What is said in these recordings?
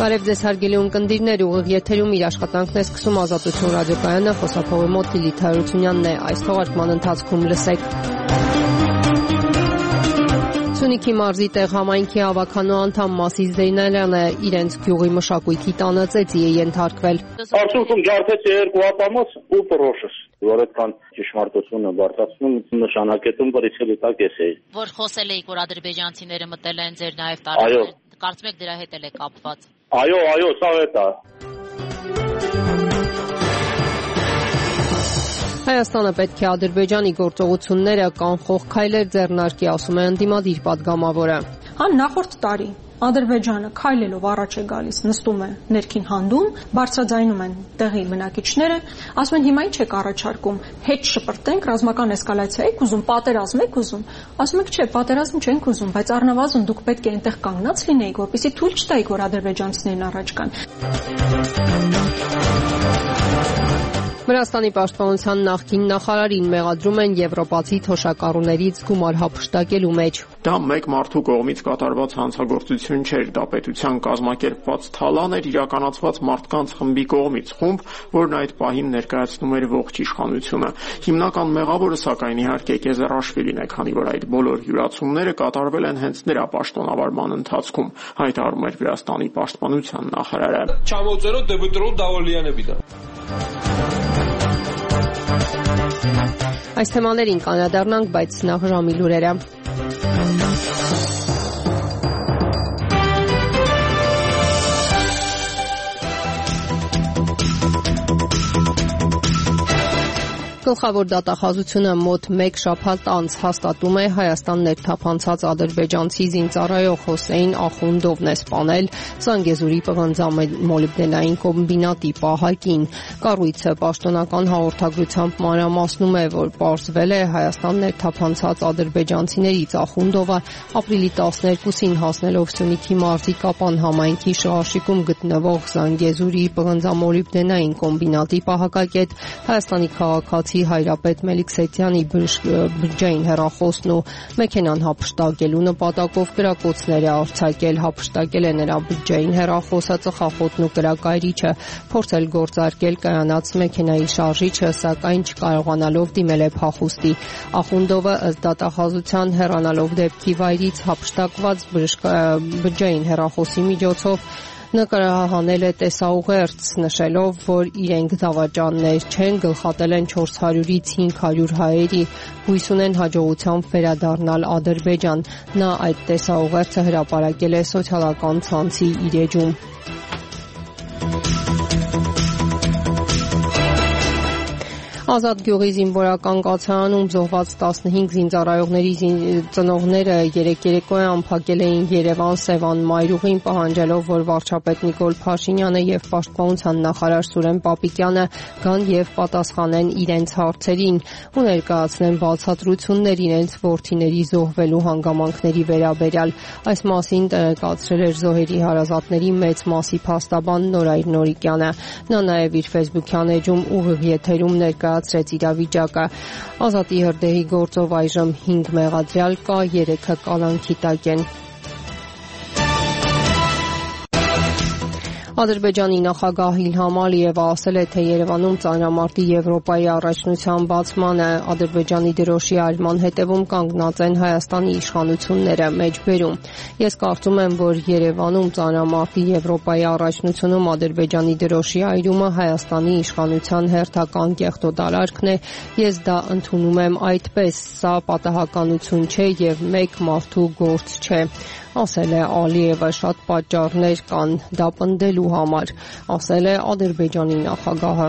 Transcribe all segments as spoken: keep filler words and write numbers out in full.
Բարև ձեզ հարգելի ունկնդիրներ, ուղիղ եթերում իր աշխատանքն է սկսում Ազատություն ռադիոկայանը, խոսափողի մոտ Լիլիթ Հարությունյանն է, այս թողարկման ընթացքում լսեք։ Սյունիքի մարզի տեղ համայնքի ավականու անդամ Մասիս Զեյնալյանը իրենց գյուղի մշակույթի տանը ծեծի է ենթարկվել։ Արդյունքում ջարդեց երկու ատամոց ու պրոշս, որ այդքան ճշմարտությունը բարձրացնում նշանակետում բրիցելի տակ էս էի։ Որ խոսել էիք, որ ադրբեջանցիները մտել են ձեր նաև տարածքներ, կարծում եք դրա հետ էլ է կապված։ Այո, այո, սա է դա։ Հայաստանը պետք է Ադրբեջանի գործողությունները կանխող քայլեր ձեռնարկի, ասում է ընդդիմադիր պատգամավորը։ Հա նախորդ տարի Ադրբեջանը քայլելով առաջ է գալիս, նստում է ներքին հանդում, բարձրաձայնում են տեղի բնակիչները, ասում են հիմա ինչ եք առաջարկում, հետ շպրտենք, ռազմական էսկալացիա եք ուզում, պատերազմ եք ուզում, ասում եք չէ, պատերազմ չենք ուզում, բայց առնվազն դուք պետք է այնտեղ կանգնած լինեիք, որպեսզի թույլ չտայիք, որ ադրբեջանցիներն առաջ գան։ Վրաստանի պաշտպանության նախկին նախարարին մեղադրում են եվրոպացի թոշակառուներից գումար հափշտակելու մեջ։ Դա մեկ մարդու կողմից կատարված հանցագործություն չէր, դա պետության կազմակերպված թալան էր իրականացված մարդկանց խմբի կողմից, խումբ, որն այդ պահին ներկայացնում էր ողջ իշխանությունը։ Հիմնական մեղավորը սակայն իհարկե Կեզարաշվիլին է, քանի որ այդ բոլոր յուրացումները կատարվել են հենց նրա պաշտոնավարման ընթացքում, հայտարարում էր Վրաստանի պաշտպանության նախարարը։ Չամոծերով դեպտրով դավոլիանը բիդա։ Այս թեմաներին կանադառնանք, բայց նախ ժամի լուրերը։ Գլխավոր դատախազությունը մոտ մեկ շաբաթ անց հաստատում է Հայաստան ներթափանցած ադրբեջանցի զինծառայող Հոսեյն Ախունդովն է սպանել Զանգեզուրի պղնձամոլիբդենային կոմբինատի պահակին։ Կառույցը պաշտոնական հաղորդագրությամբ մանրամասնում է, որ պարզվել է Հայաստան ներթափանցած ադրբեջանցիներից Ախունդովը ապրիլի տասներկուսին հասնելով Սյունիքի մարզի Կապան համայնքի շղարշիկում գտնվող Զանգեզուրի պղնձամոլիբդենային կոմբինատի պահակակետ Հայաստանի քաղաքացի Հայրապետ Մելիքսեթյանի բջջային հեռախոսն ու մեքենան հափշտակելու նպատակով կրակոցներ է արձակել, հափշտակել է նրա բջջային հեռախոսը, ծխախոտն ու կրակայրիչը, փորձել գործարկել կայանած մեքենայի շարժիչը, սակայն չկարողանալով դիմել է փախուստի։ Ախունդովը ըստ դատախազության հեռանալով դեպքի վայրից հափշտակված բջջային հեռախոսի միջոցով նկարահանել է տեսաուղերձ, նշելով, որ իրենք դավաճաններ չեն, գլխատել են չորս հարյուրից հինգ հարյուր հայերի, հույս ունեն հաջողությամբ վերադառնալ Ադրբեջան։ Նա այդ տեսաուղերձը հրապարակել է սոցիալական ցանցի իր էջում։ Ազատ գյուղի զինվորական կացարանում զոհված տասնհինգ զինծառայողների ծնողները երեկ երեկոյան փակել էին Երևան Սևան մայրուղին, պահանջելով, որ վարչապետ Նիկոլ Փաշինյանը եւ պաշտպանության նախարար Սուրեն Պապիկյանը գան եւ պատասխանեն իրենց հարցերին ու ներկայացնեն բացատրություններ իրենց որդիների զոհվելու հանգամանքների վերաբերյալ։ Այս մասին տեղեկացրել էր զոհերի հարազատների մեծ մասի փաստաբան Նորայր Նորիկյանը։ Նա նաեւ իր Facebook-յան էջում ուղիղ եթերում ներկայացրեց իրավիճակը։ Ազատի հրդեհի գործով այժմ հինգ մեղադրյալ կա, երեքը կալանքի տակ են։ Ադրբեջանի նախագահ Իլհամ Ալիևը ասել է, թե Երևանում ծանրամարտի Եվրոպայի առաջնության բացմանը Ադրբեջանի դրոշի այրման հետևում կանգնած են Հայաստանի իշխանությունները, մեջբերում։ Ես կարծում եմ, որ Երևանում ծանրամարտի Եվրոպայի առաջնությունում Ադրբեջանի դրոշի այրումը Հայաստանի իշխանության հերթական կեղտոտարարքն է, ես դա ընդունում եմ այդպես, սա պատահականություն չէ եւ մեկ մարդու գործ չէ, ասել է Ալիևը, շատ պատճառներ կան դա պնդելու համար, ասել է Ադրբեջանի նախագահը։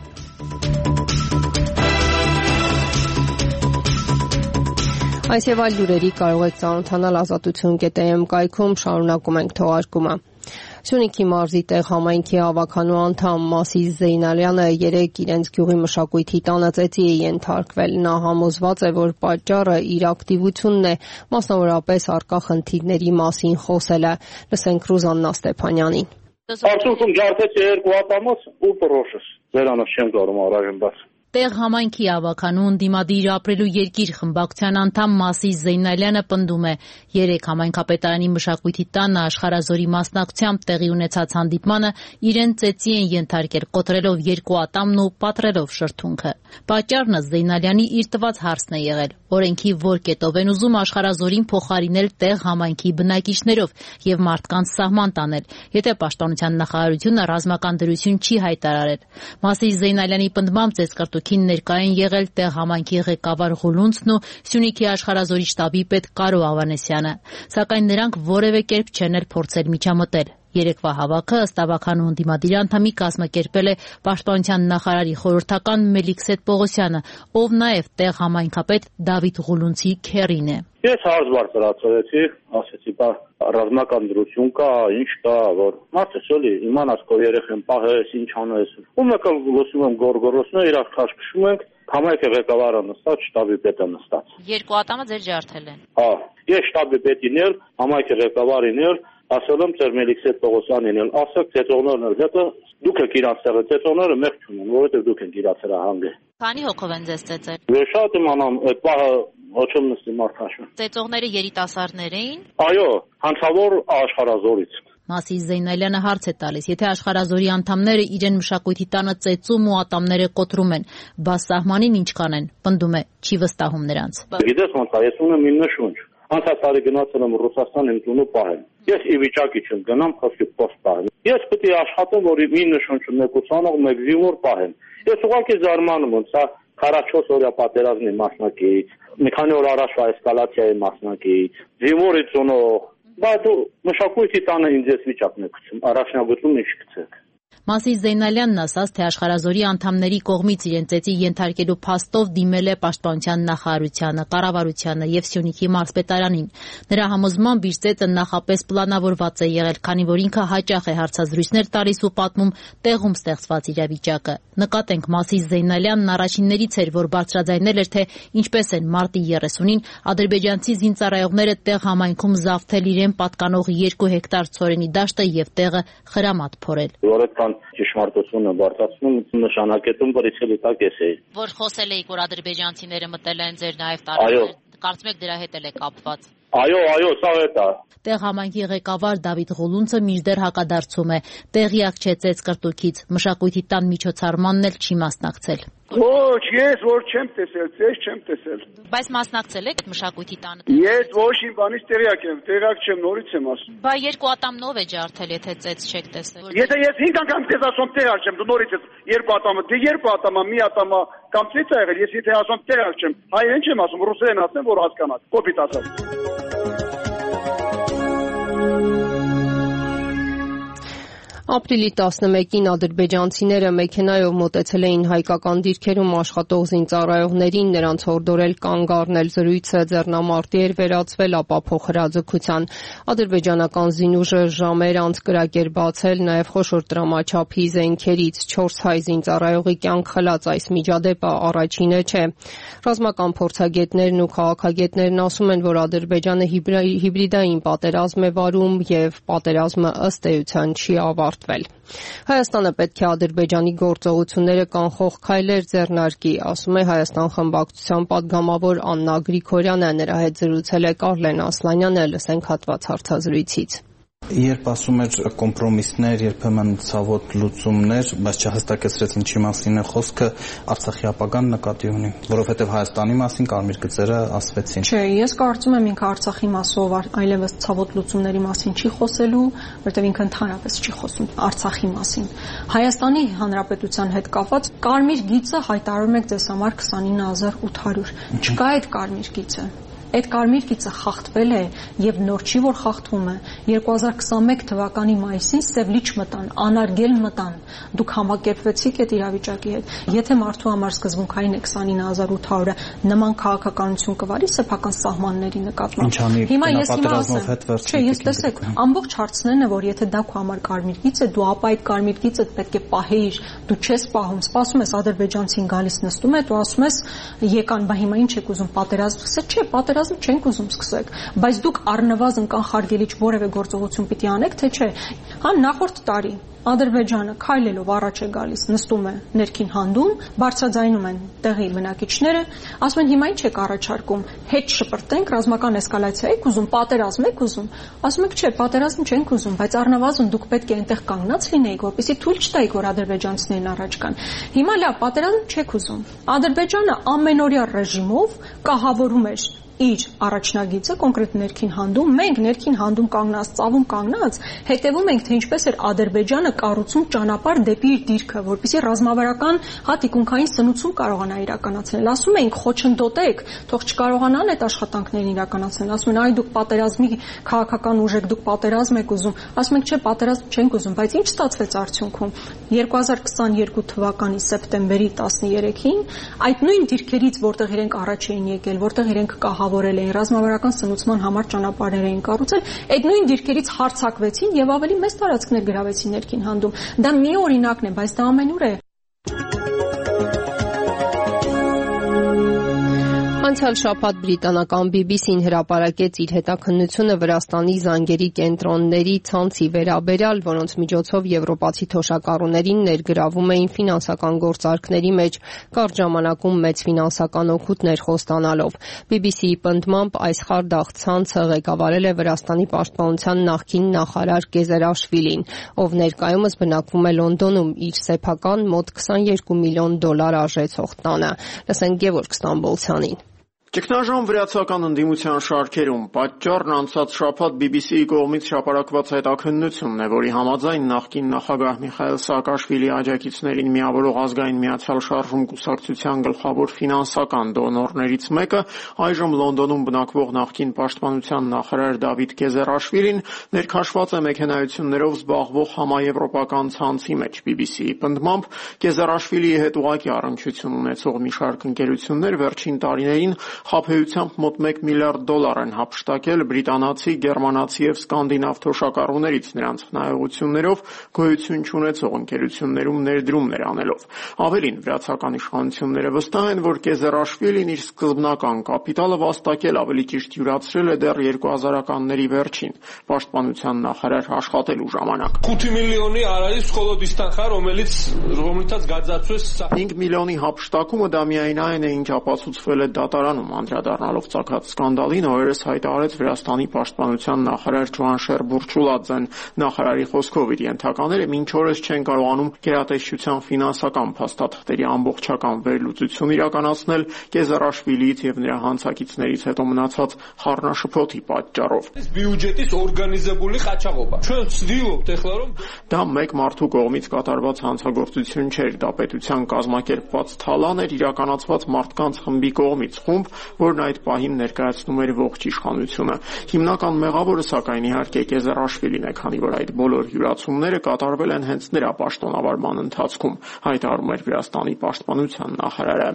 Այս եւ այլ լուրերի կարող եք ծանոթանալ ազատություն կետ է էմ կայքում, շարունակում ենք թողարկումը։ Սյունիքի մարզի տեղ համայնքի ավականու անդամ Մասիս Զեյնալյանը երեկ իրենց գյուղի մշակույթի տանը ծեծի է ենթարկվել։ Նա համոզված է, որ պատճառը իր ակտիվությունն է, մասնավորապես առկա խնդիրների մասին խոսելը։ Լսենք Ռուզաննա Ստեփանյանին։ Արդյունքում ջարդեց երկու ատամոց ու պրոշս։ Ձերանով չեմ կարող առայժմ բաց։ Տեղ համայնքի ավականուն դիմադիր ապրելու երկիր խմբակցության անդամ Մասիս Զեյնալյանը պնդում է, երեք համայնքապետարանի մշակույթի տանը աշխարհազորի մասնակցությամբ տեղի ունեցած հանդիպմանը իրեն ծեծի են ենթարկել կոտրելով երկու ատամն ու պատռելով շրթունքը։ Պատճառն Զեյնալյանի իր տված հարցն է եղել. օրենքի որ կետով են ուզում աշխարհազորին փոխարինել տեղ համայնքի բնակիչներով եւ մարդկանց սահման տանել, եթե պաշտպանության նախարարությունը ռազմական դրություն չի հայտարարել։ Մասիս Զեյնալյանի պնդմամբ ծեծկրտուքին ներկա են եղել տեղ համայնքի ղեկավար Ղուլունցն ու Սյունիքի աշխարհազորի շտաբի պետ Կարո Ավանեսյանը, սակայն նրանք որևէ կերպ չեն էլ փորձել միջամտել։ Երեկվա հավաքը ըստ ավականու ընդդիմադիր անդամի կազմակերպել է պաշտպանության նախարարի խորհրդական Մելիքսեթ Պողոսյանը, ով նաև տեղ համայնքապետ Դավիթ Ղուլունցի քեռին է։ Ես հարց բարձրացրեցի, ասեցի, բա ռազմական դրություն կա, ինչ կա, որ մարդը շոլի իմանաս քո երեխան պահես, ինչ անես։ Ու մեկը լսում եմ գորգորոսն է, իրար քաշքշում ենք, համայնքի ղեկավարը նստած, շտաբի պետը նստած։ Երկու ատամը ձեր ջարդել են։ Հա, ես շտաբի պետին էլ, համայնքի ղեկավարին էլ ասել եմ ծեր Մելիքսեթ Պողոսյանին էլ, ասեք ծեծողներն էլ հետո դուք եք իրանց տեղը ծեծողները մեղ չունեն, որովհետև դուք եք իրանց հանգը։ Քանի հոգով են ձեզ ծեծել։ Ես շատ իմանամ, այդ պահը ոչմ նստի մարդաշը։ Ծեծողները երիտասարդներ էին։ Այո, հանցավոր աշխարհազորից։ Մասիս Զեյնալյանը հարց է տալիս, եթե աշխարհազորի անդամները իրեն մշակույթի տանը ծեծում ու ատամները կոտրում են, բա սահմանին ինչ կանեն, պնդում է, չի վստահում նրանց։ Գիտես ոնց է, ես ունեմ իմ նշունչ։ Անցած տարի գնացել եմ Ռուսաստան իմ տունը պահեմ։ Ես ի վիճակի չեմ գնամ խոսքի post պահեմ։ Ես պետք է աշխատեմ, որ իմ նշունչը մեկ ուսանող, մեկ զինվոր պահեմ։ Ես ուղղակի զարմանում եմ, սա քառաչորս օրյա պատերազմի մասնակից, մի քանի օր առաջվա էսկալացիայի մասնակից, զինվորի ծնող, բա դու մշակույթի տանը ինձ ես վիճակն եք գցում, առաջնագծում ինչ գցեք։ Մասիս Զեյնալյանն ասաց, թե աշխարհազորի անդամների կողմից իրեն ծեծի ենթարկելու փաստով դիմել է պաշտպանության նախարարությանը, կառավարությանը եւ Սյունիքի մարզպետարանին։ Նրա համոզմամբ իր ծեծը նախապես պլանավորված է եղել, քանի որ ինքը հաճախ է հարցազրույցներ տալիս ու պատմում տեղում ստեղծված իրավիճակը։ Նկատենք, Մասիս Զեյնալյանն առաջիններից էր, որ բարձրաձայնել էր, թե ինչպես են մարտի երեսունին ադրբեջանցի զինծառայողները տեղ համայնքում զավթել իրեն պատկանող երկու հեկտար ցորենի դաշտը եւ տեղը խրամատ փորել։ Ճշմարտությունը բարձրացնում նշանակետում բրիցելի տակ էս է։ Որ խոսել էիք, որ ադրբեջանցիները մտել են ձեր նաև տարածքներ, կարծում եք դրա հետ էլ է կապված։ Այո, այո, սա է դա։ Տեղ համայնքի ղեկավար Դավիթ Ղուլունցը մինչդեռ հակադարձում է, տեղյակ չէ ծեծկրտուքից, մշակույթի տան միջոցառմանն էլ չի մասնակցել։ Ոչ, ես որ չեմ տեսել, ես չեմ տեսել։ Բայց մասնակցել եք մշակույթի տանը։ Ես ոչ իմ բանից տեղյակ եմ, տեղյակ չեմ, նորից եմ ասում։ Բա երկու ատամնով է ջարդել, եթե ծեծ չեք տեսել։ Եթե ես հինգ անգամ քեզ ասում տեղյակ չեմ, դու նորից ես երկու ատամը, դե երկու ատամը, մի ատամը կամ ծեծ ա եղել, ես եթե ասում տեղյակ չեմ, հայերեն չեմ ասում, ռուսերեն ասեմ, որ հասկանաք, կոպիտ ասած։ Ապրիլի տասնմեկին ադրբեջանցիները մեքենայով մոտեցել էին հայկական դիրքերում աշխատող զինծառայողներին, նրանց հորդորել կանգ առնել, զրույցը ձեռնամարտի էր վերածվել ապափոխ հրաձգության։ Ադրբեջանական զինուժը ժամեր անց կրակ էր բացել նաև խոշոր տրամաչափի զենքերից, չորս հայ զինծառայողի կյանք խլած այս միջադեպը առաջինը չէ։ Ռազմական փորձագետներն ու քաղաքագետներն ասում են, որ Ադրբեջանը հիբրիդային պատերազմ է վարում եւ պատերազմը ըստ էության չի ավարտվել։ Հայաստանը պետք է Ադրբեջանի գործողությունները կանխող քայլեր ձեռնարկի, ասում է Հայաստան խմբակցության падգամավոր Աննա Գրիգորյանը, նրա հետ զրուցել է Կարլեն Ասլանյանը, լսենք հատված հարցազրույցից։ Երբ ասում էր կոմպրոմիսներ, երբեմն ցավոտ լուծումներ, բայց չհստակեցրեց ինչի մասին է խոսքը, Արցախի ապագան նկատի ունի, որովհետև Հայաստանի մասին կարմիր գծերը ասվեցին։ Չէ, ես կարծում եմ ինքը Արցախի մասով այլևս ցավոտ լուծումների մասին չի խոսելու, որովհետև ինքը ընդհանրապես չի խոսում Արցախի մասին։ Հայաստանի Հանրապետության հետ կապված կարմիր գիծը հայտարարում եք ձեզ համար քսանինը հազար ութ հարյուր։ Չկա այդ կարմիր գիծը։ Այդ կարմիր գիծը խախտվել է եւ նոր չի որ խախտվում է։ երկու հազար քսանմեկ թվականի մայիսին Ստևլիչ մտան, անարգել մտան։ Դուք համակերպվեցիք այդ իրավիճակի հետ։ Եթե մարդու համար սկզբունքային է քսանինը հազար ութ հարյուրը նման քաղաքականություն կվարի սեփական սահմանների նկատմամբ։ Հիմա ես հիմա ասեմ, չէ, ես տեսեք, ամբողջ հարցն է, որ եթե դա քո համար կարմիր գիծ է, դու ապա այդ կարմիր գիծը պետք է պահեիր։ Դու չես պահում, սպասում ես ադրբեջանցին գալիս նստում է, դու ասում ես եկան, բա հիմա ինչ եք ուզում պատերազմ սկսել։ Չէ, պատերազմ պատերազմ չենք ուզում սկսեք, բայց դուք առնվազն կանխարգելիչ որևէ գործողություն պիտի անեք, թե չէ։ Հա նախորդ տարի Ադրբեջանը քայլելով առաջ է գալիս, նստում է ներքին հանդում, բարձրաձայնում են տեղի բնակիչները, ասում են հիմա ինչ եք առաջարկում, հետ շպրտենք, ռազմական էսկալացիա եք ուզում, պատերազմ եք ուզում, ասում եք չէ, պատերազմ չենք ուզում, բայց առնվազն դուք պետք է այնտեղ կանգնած լինեիք, որպեսզի թույլ չտայիք, որ ադրբեջանցիներն առաջ գան։ Հիմա լավ, պատերազմ չեք ուզում։ Ադրբեջանը ամենօրյա ռեժիմով կահավորում էր իր առաջնագիծը կոնկրետ ներքին հանդում, մենք ներքին հանդում կանգնած, ծավում կանգնած, հետևում ենք, թե ինչպես էր Ադրբեջանը կառուցում ճանապարհ դեպի իր դիրքը, որպեսզի ռազմավարական հատիկունքային սնուցում կարողանա իրականացնել։ Ասում ենք, խոչընդոտեք, թող չկարողանան այդ աշխատանքներն իրականացնել։ Ասում են, այ դուք պատերազմի քաղաքական ուժ եք, դուք պատերազմ եք ուզում։ Ասում ենք, չէ, պատերազմ չենք ուզում, բայց ինչ ստացվեց արդյունքում։ երկու հազար քսաներկու թվականի սեպտեմբերի տասներեքին այդ նույն դիրքերից, որտեղ իրենք առաջ էին եկել, որտեղ իրենք կահավորել էին, ռազմավարական սնուցման համար ճանապարհներ էին կառուցել, այդ նույն դիրքերից հարձակվեցին եւ ավելի մեծ տարածքներ գրավեցին ներքին հանդում։ Դա մի օրինակն է, բայց դա ամենուր է։ Անցյալ շաբաթ բրիտանական բի բի սին հրապարակեց իր հետաքննությունը Վրաստանի զանգերի կենտրոնների ցանցի վերաբերյալ, որոնց միջոցով եվրոպացի թոշակառուներին ներգրավում էին ֆինանսական գործարքների մեջ, կարճ ժամանակում մեծ ֆինանսական օգուտներ խոստանալով։ բի բի սիի պնդմամբ այս խարդախ ցանցը ղեկավարել է Վրաստանի պաշտպանության նախկին նախարար Կեզերաշվիլին, ով ներկայումս բնակվում է Լոնդոնում իր սեփական մոտ քսաներկու միլիոն դոլար արժեցող տանը։ Լսենք Գևորգ Ստամբոլցյանին։ Ճգնաժամ վրացական ընդդիմության շարքերում պատճառն անցած շաբաթ բի բի սիի կողմից հրապարակված հետաքննությունն է, որի համաձայն նախկին նախագահ Միխայիլ Սաակաշվիլիի աջակիցներին միավորող ազգային միացյալ շարժում կուսակցության գլխավոր ֆինանսական դոնորներից մեկը, այժմ Լոնդոնում բնակվող նախկին պաշտպանության նախարար Դավիթ Կեզերաշվիլին, ներքաշված է մեքենայություններով զբաղվող համաեվրոպական ցանցի մեջ։ բի բի սիի պնդմամբ Կեզերաշվիլիի հետ ուղղակի առնչություն ունեցող մի շարք ընկերություններ վերջին տարիներին խաբեությամբ մոտ մեկ միլիարդ դոլար են հափշտակել բրիտանացի, գերմանացի եւ սկանդինավ թոշակառուներից նրանց խնայողություններով գոյություն չունեցող ընկերություններում ներդրումներ անելով։ Ավելին, վրացական իշխանությունները վստահ են, որ Կեզերաշվիլին իր սկզբնական կապիտալը վաստակել, ավելի ճիշտ յուրացրել է դեռ երկու հազարականների վերջին պաշտպանության նախարար աշխատելու ժամանակ։ խութ միլիոնի արարից Սկոլոդիստան խա, რომელიც ռոմիտած գadzացուեց հինգ միլիոնի հափշտակումը դա միայն այն է, ինչ ապացուցվել է դատարանում, անդրադառնալով ծագած սկանդալին, օրերս հայտարարեց Վրաստանի պաշտպանության նախարար Ջոան Շերբուրչուլաձեն։ Նախարարի խոսքով իր ենթակաները մինչ օրս չեն կարողանում գերատեսչության ֆինանսական փաստաթղթերի ամբողջական վերլուծություն իրականացնել Կեզերաշվիլիից եւ նրա հանցակիցներից հետո մնացած խառնաշփոթի պատճառով։ Բյուջետից օրգանիզებული խաչաղობა։ Ჩვენ ցդիլով տեխնարում դա մեկ մարդու կողմից կատարված հանցագործություն չէր, դա պետության կազմակերպված թալան էր իրականացված մարդկանց խմբի կողմից, խումբ, որն այդ պահին ներկայացնում էր ողջ իշխանությունը։ Հիմնական մեղավորը սակայն իհարկե Կեզերաշվիլին է, քանի որ այդ բոլոր յուրացումները կատարվել են հենց նրա պաշտոնավարման ընթացքում, հայտարարում էր Վրաստանի պաշտպանության նախարարը։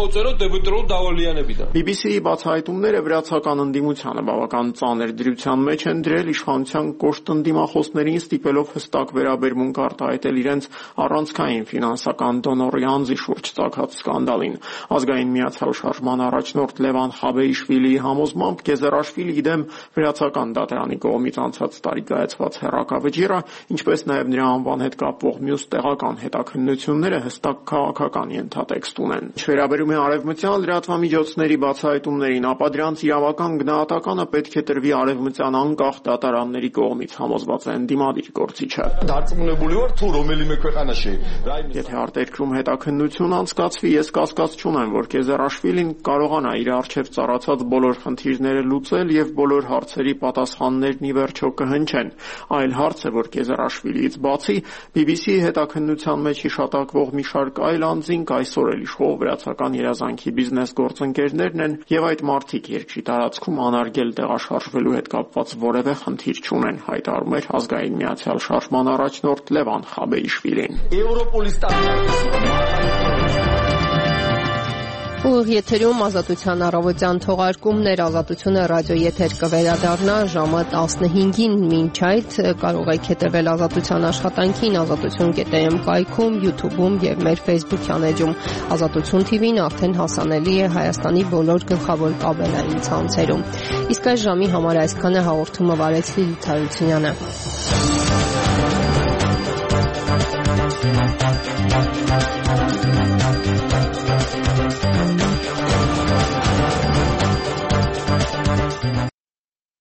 բի բի սիի բացահայտումները վրացական ընդդիմությանը բավական ծանր դրության մեջ են դրել, իշխանության կոշտ ընդդիմախոսներին ստիպելով հստակ վերաբերմունք արտահայտել իրենց առանցքային ֆինանսական դոնորի անձի շուրջ ծագած սկանդալին։ Ազգային միացյալ շարժման առաջնորդ Լևան Խաբեիշվիլիի համոզմամբ Կեզերաշվիլիի դեմ վրացական դատարանի կողմից անցած տարի կայացված հեռակավճիռը, ինչպես նաև նրա անվան հետ կապվող մյուս տեղական հետաքննությունները հստակ քաղաքական ենթատեքստ ունեն։ Վերաբերում է արևմտյան լրատվամիջոցների բացահայտումներին, ապա դրանց իրավական գնահատականը պետք է տրվի արևմտյան անկախ դատարանների կողմից, համոզված է ընդդիմադիր գործիչը։ Եթե արտերկրում հետաքննություն անցկացվի, ես կասկած չունեմ, որ Կեզերաշվիլին կարողանա իր առջև ծառացած բոլոր խնդիրները լուծել եւ բոլոր հարցերի պատասխաններն ի վերջո կհնչեն։ Այլ հարց է, որ Կեզերաշվիլիից բացի բի բի սիի հետաքննության մեջ հիշատակվող մի շարք այլ անձինք այսօր էլ իշխող վրացական երազանքի բիզնես գործընկերներն են եւ այդ մարդիկ երկրի տարածքում անարգել տեղաշարժվելու հետ կապված որևէ խնդիր չունեն, հայտարարում էր ազգային միացյալ շարժման առաջնորդ Լևան Խաբեիշվիլին։ Ուղիղ եթերում Ազատության առավոտյան թողարկումներ, Ազատությունը ռադիո եթեր կվերադառնա ժամը տասնհինգին, մինչ այդ կարող եք հետևել Ազատության աշխատանքին ազատություն կետ է էմ կայքում, YouTube-ում եւ մեր Facebook-յան էջում։ Ազատություն T V-ն արդեն հասանելի է Հայաստանի բոլոր գլխավոր կաբելային ցանցերում։ Իսկ այս ժամի համար այսքանը հաղորդումը վարեց Լիլիթ Հարությունյանը։ Thank you.